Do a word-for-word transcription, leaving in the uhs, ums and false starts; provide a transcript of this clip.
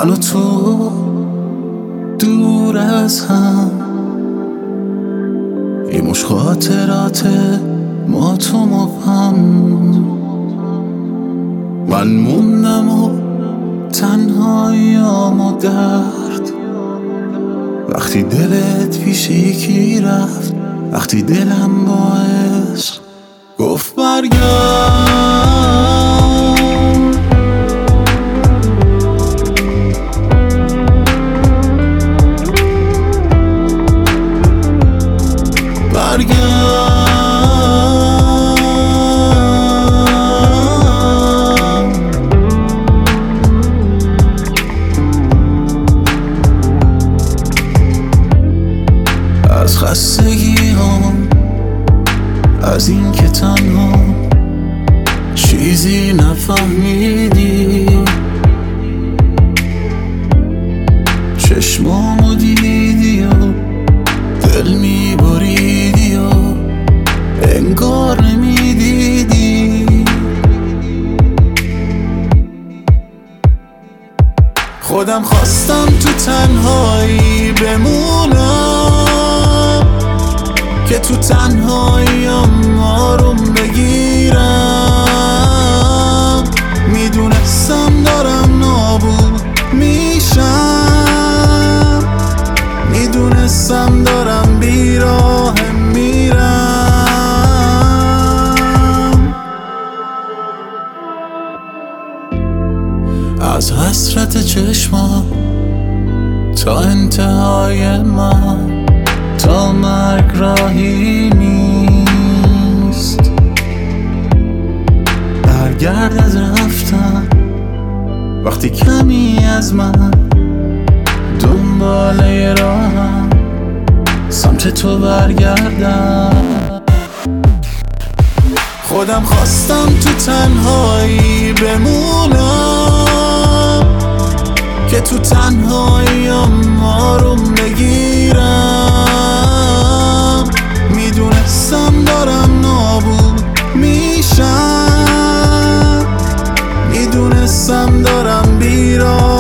من و تو دور از هم، یه مش خاطرات ما تو مبهم. من موندم و تنهاییام و درد، وقتی دلت پیش یکی رفت، وقتی دلم با عشق گفت برگرد. از خستگی هم، از این که تنها چیزی نفهمیدی، چشمامو دیدی و دل میبریدی و انگار نمیدیدی. خودم خواستم تو تنهایی بمونم که تو تنهاییم آروم بگیرم. میدونستم دارم نابود میشم، میدونستم دارم بیراه میرم. از حسرت چشمم تا انتهای من، تا مرگ راهی نیست. برگرد از رفتن وقتی کمی از من دنباله راهم، سمت تو برگردم. خودم خواستم تو تنهایی بمونم که تو تنهاییم آروم بگیرم. میدونستم دارم نابود میشم، میدونستم دارم بیراه